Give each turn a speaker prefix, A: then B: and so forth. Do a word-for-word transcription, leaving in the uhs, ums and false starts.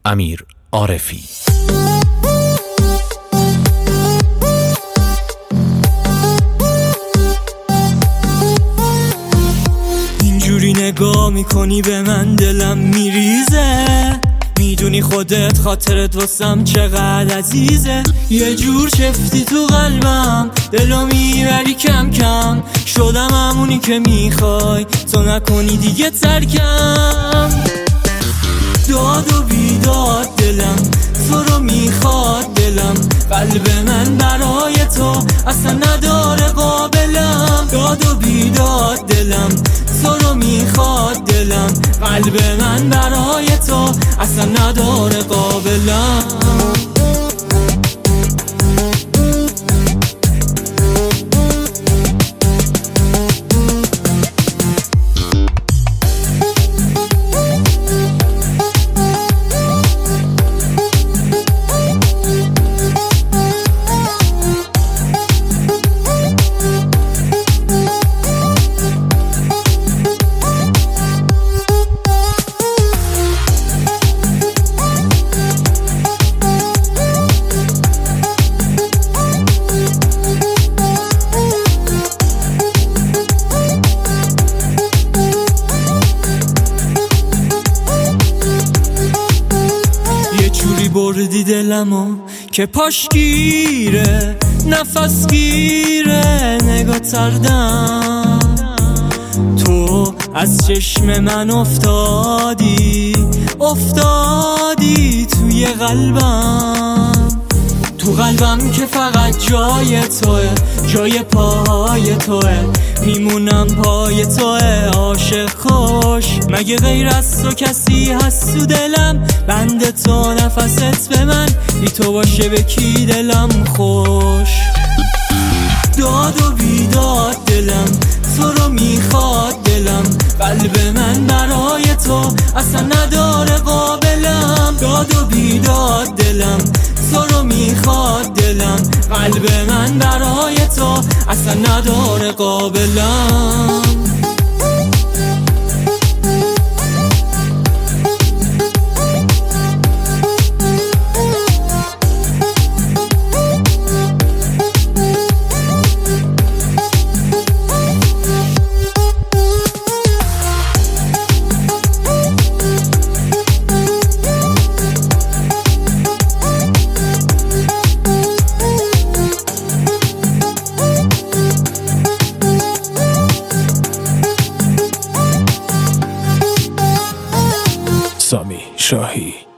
A: امیر عارفی.
B: اینجوری نگاه میکنی به من دلم میریزه، میدونی خودت خاطرت واسم چقدر عزیزه. یه جور چفتی تو قلبم، دلو میبری کم کم، شدم همونی که میخوای تو نکنی دیگه ترکم. داد و بیداد دلم تو رو میخواد، دلم قلب من برای تو اصلا نداره قابلم. داد و بیداد دلم تو رو میخواد، دلم قلب من برای تو اصلا نداره قابلم. بردی دلمو که پاش گیره، نفس گیره، نگاه تردم. تو از چشم من افتادی، افتادی توی قلبم، تو قلبم که فقط جای توه، جای پای توه، میمونم پای توه. عاشق خوش مگه غیر از تو کسی هست تو دلم؟ بند تو نفست به من، بی تو باشه به کی دلم خوش. داد و بیداد دلم تو رو میخواد، دلم قلب من برای تو اصلا نداره قابلم. داد و بیداد دلم تو رو میخواد، دلم قلب من برای تو اصلا نداره قابلم.
A: سامی شاهی.